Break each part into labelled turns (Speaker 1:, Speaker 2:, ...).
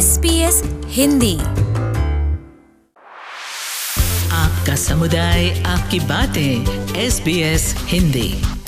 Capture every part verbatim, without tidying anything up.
Speaker 1: S B S Hindi.
Speaker 2: आपका समुदाय, आपकी बातें। S B S Hindi.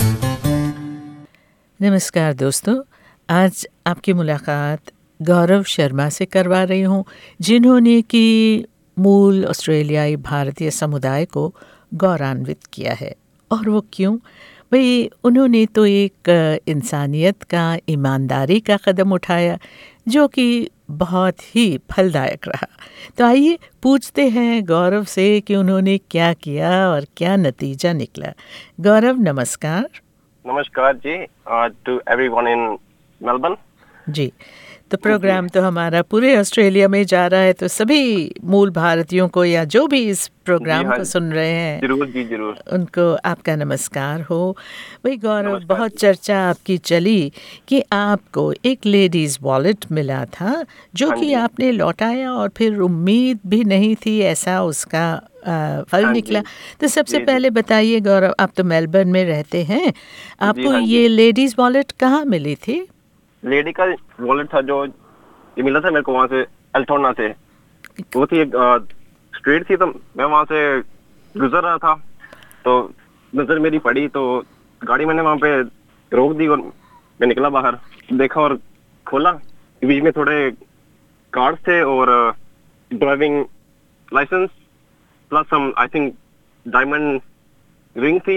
Speaker 3: नमस्कार दोस्तों, आज आपकी मुलाकात गौरव शर्मा से करवा रही हूँ, जिन्होंने कि मूल ऑस्ट्रेलियाई भारतीय समुदाय को गौरवान्वित किया है। और वो क्यों? भाई, उन्होंने तो एक इंसानियत का, ईमानदारी का कदम उठाया जो कि बहुत ही फलदायक रहा। तो आइए पूछते हैं गौरव से कि उन्होंने क्या किया और क्या नतीजा निकला। गौरव नमस्कार।
Speaker 4: नमस्कार जी, टू एवरीवन इन मेलबर्न।
Speaker 3: जी, तो प्रोग्राम तो हमारा पूरे ऑस्ट्रेलिया में जा रहा है, तो सभी मूल भारतीयों को या जो भी इस प्रोग्राम
Speaker 4: हाँ,
Speaker 3: को सुन रहे हैं,
Speaker 4: जरूर जी जरूर,
Speaker 3: उनको आपका नमस्कार हो। भाई गौरव,
Speaker 4: नमस्कार
Speaker 3: बहुत
Speaker 4: जी।
Speaker 3: चर्चा आपकी चली कि आपको एक लेडीज़ वॉलेट मिला था जो
Speaker 4: हाँ
Speaker 3: कि
Speaker 4: जी।
Speaker 3: आपने लौटाया और फिर उम्मीद भी नहीं थी ऐसा उसका आ, फल
Speaker 4: हाँ
Speaker 3: निकला।
Speaker 4: जी।
Speaker 3: तो सबसे
Speaker 4: जी, जी।
Speaker 3: पहले बताइए गौरव, आप तो मेलबर्न में रहते हैं, आपको
Speaker 4: हाँ जी।
Speaker 3: ये लेडीज़ वॉलेट कहाँ मिली थी?
Speaker 4: लेडी का वॉलेट था जो ये मिला था मेरे को वहाँ से, अल्टोना से। वो थी एक स्ट्रीट थी, तो मैं वहाँ से गुजर रहा था तो नजर मेरी पड़ी, तो गाड़ी मैंने वहाँ पे रोक दी और मैं निकला बाहर, देखा और खोला। बीच में थोड़े कार्ड्स थे और driving licence plus some I think diamond ring थी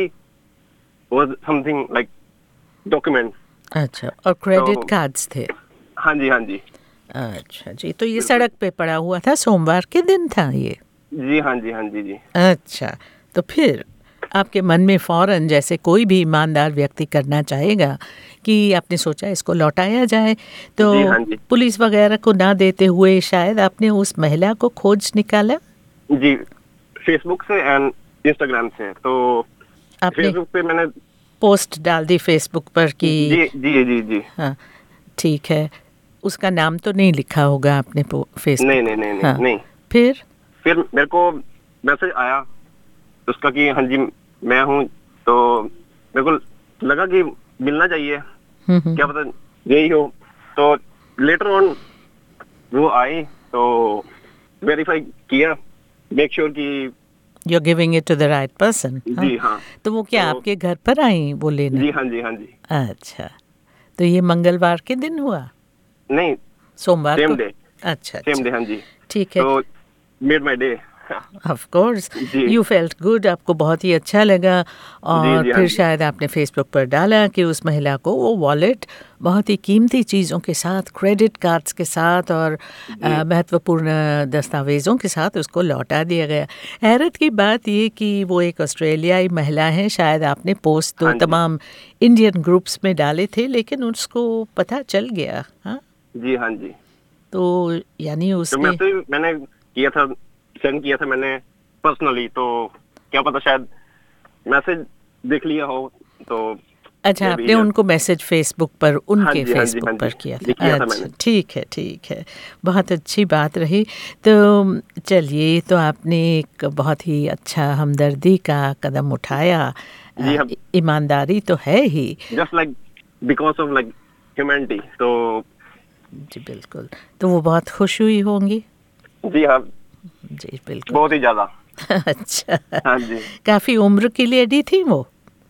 Speaker 4: और समथिंग लाइक डॉक्यूमेंट।
Speaker 3: अच्छा, और क्रेडिट
Speaker 4: तो-
Speaker 3: कार्ड्स थे?
Speaker 4: हाँ जी हाँ जी
Speaker 3: अच्छा जी, तो ये सड़क पे पड़ा हुआ था, सोमवार के दिन था ये?
Speaker 4: जी हाँ जी हाँ जी जी
Speaker 3: अच्छा, तो फिर आपके मन में फ़ौरन, जैसे कोई भी ईमानदार व्यक्ति करना चाहेगा, कि आपने सोचा इसको लौटाया जाए, तो
Speaker 4: जी, हाँ जी।
Speaker 3: पुलिस वगैरह को ना देते हुए शायद आपने उस महिला को खोज निकाला?
Speaker 4: जी, फेसबुक से एंड इंस्टाग्राम से। तो
Speaker 3: आपने
Speaker 4: फेसबुक पे मैंने
Speaker 3: पोस्ट डाल दी फेसबुक पर कि
Speaker 4: जी जी जी जी
Speaker 3: हाँ, ठीक है। उसका नाम तो नहीं लिखा होगा आपने फेसबुक?
Speaker 4: नहीं नहीं नहीं नहीं,
Speaker 3: हाँ,
Speaker 4: नहीं।
Speaker 3: फिर
Speaker 4: फिर मेरे को मैसेज आया उसका कि हाँ जी मैं हूँ, तो मेरे को लगा कि मिलना चाहिए,
Speaker 3: हम्म, हम्म,
Speaker 4: क्या पता यही हो। तो लेटर ऑन वो आई तो वेरीफाई किया, मेक श्योर कि
Speaker 3: you're giving it to the right person?
Speaker 4: जी हाँ।
Speaker 3: तो वो क्या
Speaker 4: तो-
Speaker 3: आपके घर पर आई वो लेने?
Speaker 4: जी हाँ जी हाँ जी
Speaker 3: अच्छा, तो ये मंगलवार के दिन हुआ?
Speaker 4: नहीं,
Speaker 3: सोमवार
Speaker 4: सेम
Speaker 3: को?
Speaker 4: डे
Speaker 3: अच्छा
Speaker 4: सेम डे
Speaker 3: अच्छा,
Speaker 4: हाँ जी।
Speaker 3: ठीक है।
Speaker 4: तो made my day.
Speaker 3: Of course
Speaker 4: जी।
Speaker 3: यू फेल्ट गुड, आपको बहुत ही अच्छा लगा। और
Speaker 4: जी, हाँ
Speaker 3: फिर
Speaker 4: जी।
Speaker 3: शायद आपने फेसबुक पर डाला कि उस महिला को वो वॉलेट बहुत ही कीमती चीज़ों के साथ, क्रेडिट कार्ड्स के साथ और अ, महत्वपूर्ण दस्तावेज़ों के साथ उसको लौटा दिया गया। हैरत की बात ये कि वो एक ऑस्ट्रेलियाई महिला है, शायद आपने पोस्ट तो
Speaker 4: हाँ जी।
Speaker 3: तमाम इंडियन ग्रुप्स में डाले थे, लेकिन उसको पता चल गया। हाँ,
Speaker 4: जी हाँ जी।
Speaker 3: तो यानी
Speaker 4: तो
Speaker 3: उसने
Speaker 4: मैसेज मैंने किया था, सेंड किया था मैंने पर्सनली, तो क्या पता शायद मैसेज देख लिया हो। तो
Speaker 3: अच्छा,
Speaker 4: ये
Speaker 3: आपने
Speaker 4: भी है।
Speaker 3: उनको मैसेज फेसबुक पर, उनके
Speaker 4: हाँ जी, हाँ जी,
Speaker 3: फेसबुक
Speaker 4: हाँ जी।
Speaker 3: पर किया
Speaker 4: ये
Speaker 3: था?
Speaker 4: किया था
Speaker 3: अच्छा,
Speaker 4: मैंने।
Speaker 3: ठीक है ठीक है, बहुत अच्छी बात रही। तो चलिए, तो आपने एक बहुत ही अच्छा हमदर्दी का कदम उठाया।
Speaker 4: जी,
Speaker 3: अ,
Speaker 4: हम-
Speaker 3: ईमानदारी तो है ही।
Speaker 4: Just like because of like humanity. तो
Speaker 3: जी बिल्कुल, तो वो बहुत खुश हुई होंगी?
Speaker 4: जी हाँ,
Speaker 3: जी बिल्कुल।
Speaker 4: बहुत ही ज्यादा।
Speaker 3: अच्छा,
Speaker 4: हाँ जी।
Speaker 3: काफ़ी उम्र की लेडी थी वो?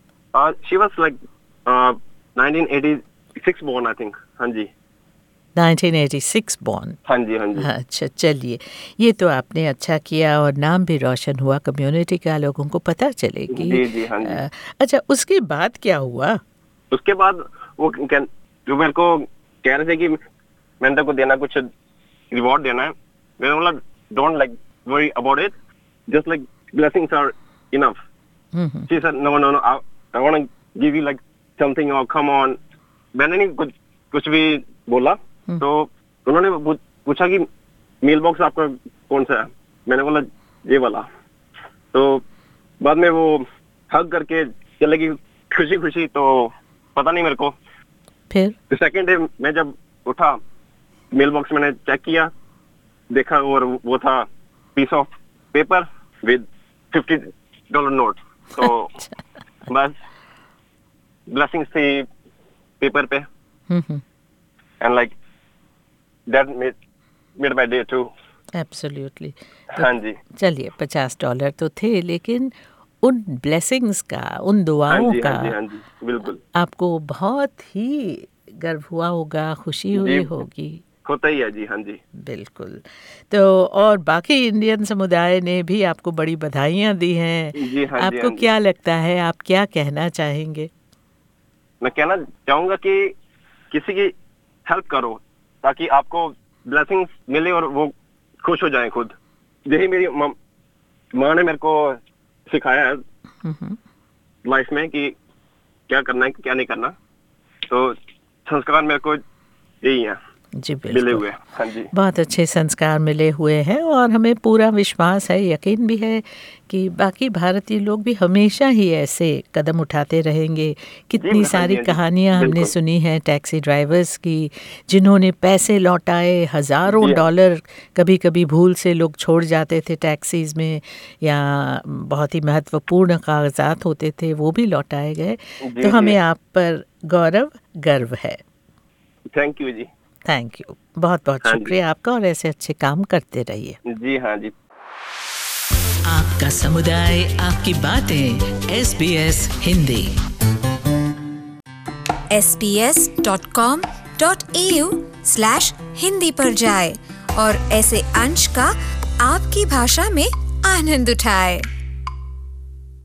Speaker 4: She was like nineteen eighty six born I think. हाँ जी
Speaker 3: नाइनटीन एटी सिक्स बॉर्न?
Speaker 4: हाँ जी हाँ जी
Speaker 3: अच्छा, चलिए, ये तो आपने अच्छा किया और नाम भी रोशन हुआ कम्युनिटी का, लोगों को पता चलेगी।
Speaker 4: जी जी हाँ जी।
Speaker 3: अ, अच्छा, उसके बाद क्या हुआ?
Speaker 4: उसके बाद वो क्या- जो मेरे को कह रहे थे कि मैंने तेरे को देना, कुछ रिवॉर्ड देना है। मैंने बोला don't like worry about it, just like blessings are enough.
Speaker 3: Hmm, hmm,
Speaker 4: she said no no no, I want to give you like something और कम ऑन। मैंने नहीं कुछ कुछ भी बोला। तो उन्होंने पू- पूछा कि मेल बॉक्स आपका कौन सा है। मैंने बोला ये वाला। तो बाद में वो हग करके चले गई खुशी खुशी। तो पता नहीं मेरे को,
Speaker 3: फिर?
Speaker 4: सेकेंड डे मैं जब उठा, मेल बॉक्स मैंने चेक किया, देखा और वो था piece of paper with fifty dollar note. तो बस ब्लेसिंग्स थी पेपर पे
Speaker 3: hmm, hmm,
Speaker 4: and like that made made my day too.
Speaker 3: Absolutely.
Speaker 4: हाँ जी।
Speaker 3: चलिए, पचास डॉलर तो थे, लेकिन उन ब्लेसिंग्स का, उन दुआओं
Speaker 4: हाँ जी,
Speaker 3: का
Speaker 4: हाँ जी, हाँ जी, बिल्कुल
Speaker 3: आपको बहुत ही गर्व हुआ होगा, खुशी हुई
Speaker 4: जी,
Speaker 3: होगी।
Speaker 4: होता ही है जी। हाँ जी।
Speaker 3: बिल्कुल। तो और बाकी इंडियन समुदाय ने भी आपको बड़ी बधाइयाँ दी हैं।
Speaker 4: जी हाँ जी,
Speaker 3: आपको
Speaker 4: हाँ जी।
Speaker 3: क्या लगता है, आप क्या कहना चाहेंगे?
Speaker 4: मैं कहना चाहूंगा कि किसी की हेल्प करो ताकि आपको ब्लेसिंग्स मिले और वो खुश हो जाएं खुद। यही मेरी माँ माँ ने मेरे को सिखाया है लाइफ में कि क्या करना है, क्या नहीं करना। तो संस्कार मेरे को यही है
Speaker 3: जी
Speaker 4: मिले
Speaker 3: बिल्कुल।
Speaker 4: हुए। हाँ जी।
Speaker 3: बहुत अच्छे संस्कार मिले हुए हैं और हमें पूरा विश्वास है, यकीन भी है कि बाकी भारतीय लोग भी हमेशा ही ऐसे कदम उठाते रहेंगे। कितनी
Speaker 4: हाँ
Speaker 3: सारी
Speaker 4: जी, हाँ जी,
Speaker 3: कहानियां हमने
Speaker 4: बिल्कुल।
Speaker 3: सुनी हैं टैक्सी ड्राइवर्स की, जिन्होंने पैसे लौटाए, हज़ारों
Speaker 4: जी हाँ।
Speaker 3: डॉलर कभी कभी भूल से लोग छोड़ जाते थे टैक्सीज़ में, या बहुत ही महत्वपूर्ण कागजात होते थे, वो भी लौटाए गए।
Speaker 4: जी
Speaker 3: तो
Speaker 4: जी।
Speaker 3: हमें आप पर गौरव, गर्व है।
Speaker 4: थैंक यू जी।
Speaker 3: थैंक यू, बहुत बहुत
Speaker 4: हाँ जी।
Speaker 3: शुक्रिया आपका, और ऐसे अच्छे काम करते रहिए।
Speaker 4: जी हाँ जी।
Speaker 2: आपका समुदाय, आपकी बातें। S B S Hindi.
Speaker 1: S B S dot com dot A U slash Hindi पर जाए और ऐसे अंश का आपकी भाषा में आनंद उठाए।